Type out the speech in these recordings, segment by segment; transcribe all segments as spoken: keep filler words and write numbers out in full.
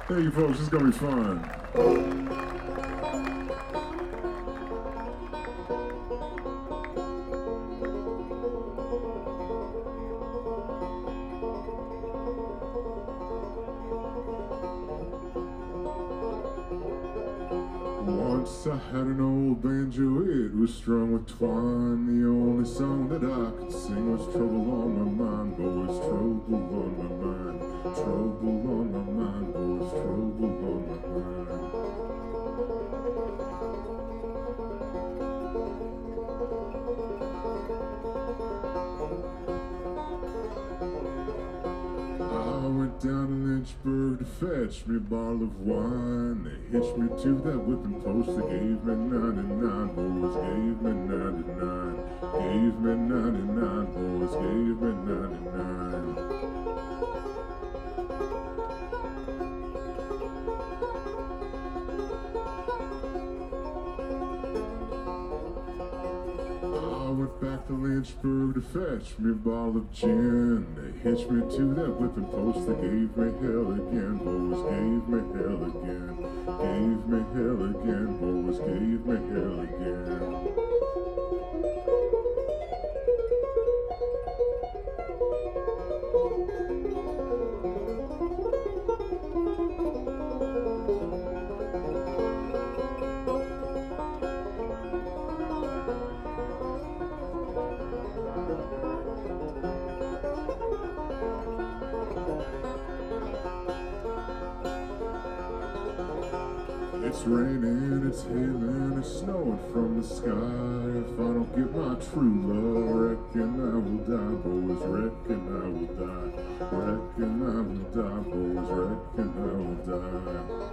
Thank you, folks. It's gonna be fun. Once I had an old banjo, it was strung with twine. The only song that I could sing was trouble on my mind, boys, trouble on my mind. Trouble on my mind, boys, trouble on my mind. I went down to Lynchburg to fetch me a bottle of wine. They hitched me to that whipping post. They gave me ninety-nine, boys, gave me ninety-nine. Gave me ninety-nine, boys, gave me ninety-nine. I went back to Lynchburg to fetch me a bottle of gin. They hitched me to that whipping post. They gave me hell again, boys, gave me hell again. Gave me hell again, boys, gave me hell again. It's raining, it's hailing, it's snowing from the sky. If I don't get my true love, reckon I will die, boys, reckon I will die. Reckon I will die, boys, reckon I will die.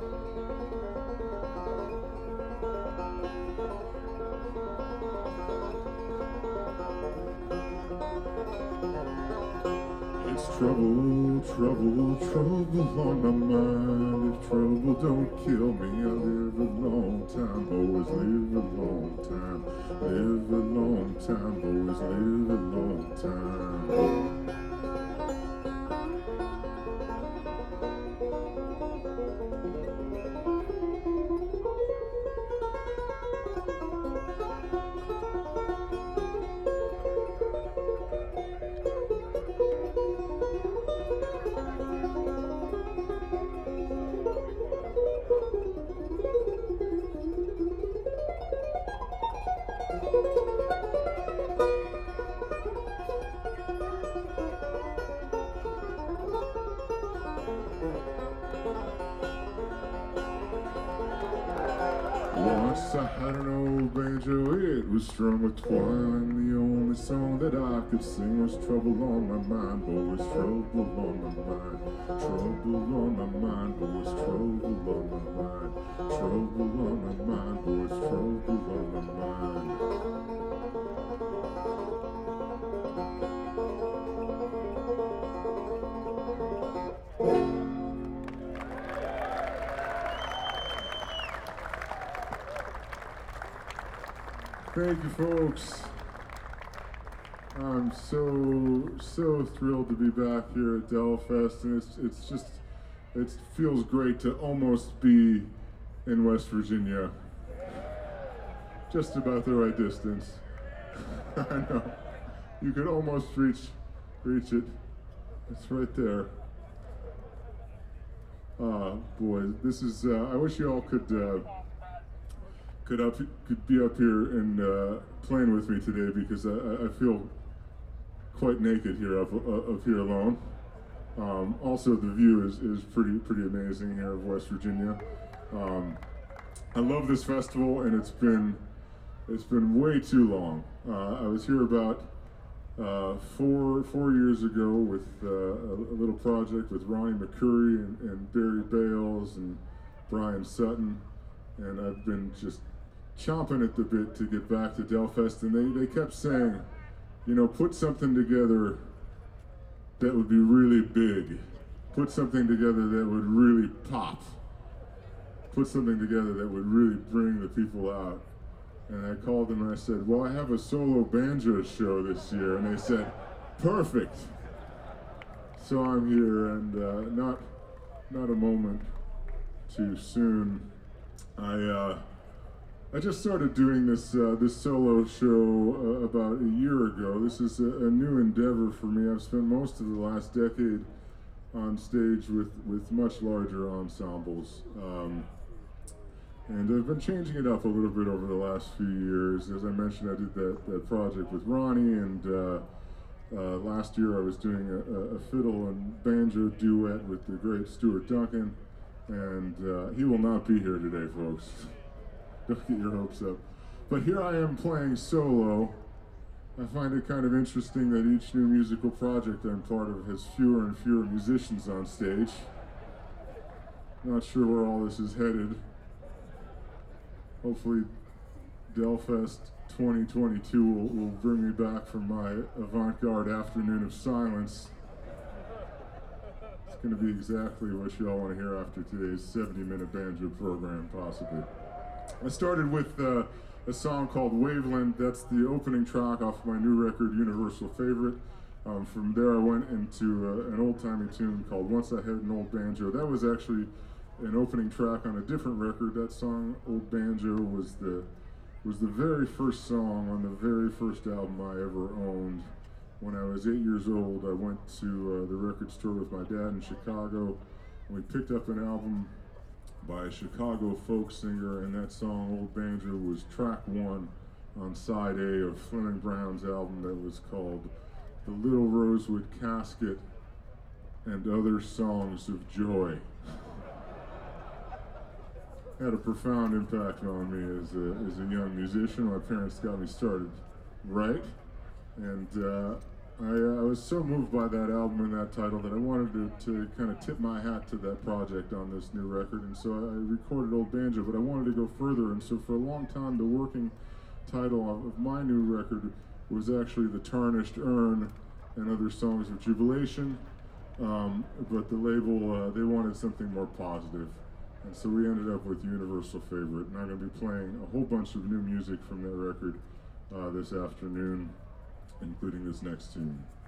It's trouble, trouble, trouble on my mind. If trouble don't kill me, I'll live a long time, boys, live a long time. Live a long time, boys, live a long time. Once I had an old banjo, it was strung with twine. The only song that I could sing was trouble on my mind, boys, trouble on my mind. Trouble on my mind, boys, trouble on my mind. Trouble on my mind, boys, trouble on my mind. Thank you, folks. I'm so, so thrilled to be back here at Delfest, and it's, it's just, it feels great to almost be in West Virginia. Just about the right distance. I know. You could almost reach, reach it. It's right there. Ah, boy, this is, uh, I wish you all could, uh, could up could be up here and uh, playing with me today, because I, I feel quite naked here up, up here alone. Um, also, the view is, is pretty pretty amazing here of West Virginia. Um, I love this festival, and it's been it's been way too long. Uh, I was here about uh, four four years ago with uh, a, a little project with Ronnie McCurry and, and Barry Bales and Brian Sutton, and I've been just chomping at the bit to get back to Delfest, and they, they kept saying, you know, put something together that would be really big. Put something together that would really pop. Put something together that would really bring the people out. And I called them and I said, well, I have a solo banjo show this year. And they said, perfect. So I'm here, and uh, not, not a moment too soon. I uh, I just started doing this uh, this solo show uh, about a year ago. This is a, a new endeavor for me. I've spent most of the last decade on stage with, with much larger ensembles. Um, and I've been changing it up a little bit over the last few years. As I mentioned, I did that, that project with Ronnie, and uh, uh, last year I was doing a, a fiddle and banjo duet with the great Stuart Duncan, and uh, he will not be here today, folks. Don't get your hopes up. But here I am playing solo. I find it kind of interesting that each new musical project I'm part of has fewer and fewer musicians on stage. Not sure where all this is headed. Hopefully Delfest twenty twenty-two will, will bring me back from my avant-garde afternoon of silence. It's going to be exactly what you all want to hear after today's seventy minute banjo program, possibly. I started with uh, a song called Waveland. That's the opening track off my new record, Universal Favorite. Um, from there I went into uh, an old-timey tune called Once I Had an Old Banjo. That was actually an opening track on a different record. That song, Old Banjo, was the was the very first song on the very first album I ever owned. When I was eight years old, I went to uh, the record store with my dad in Chicago, and we picked up an album by a Chicago folk singer, and that song, Old Banjo, was track one on side A of Fleming Brown's album that was called The Little Rosewood Casket and Other Songs of Joy. Had a profound impact on me as a, as a young musician. My parents got me started right, and uh, I, uh, I was so moved by that album and that title that I wanted to, to kind of tip my hat to that project on this new record, and so I recorded Old Banjo, but I wanted to go further, and so for a long time the working title of, of my new record was actually The Tarnished Urn and Other Songs of Jubilation, um, but the label, uh, they wanted something more positive, and so we ended up with Universal Favorite, and I'm going to be playing a whole bunch of new music from that record uh, this afternoon, including this next tune.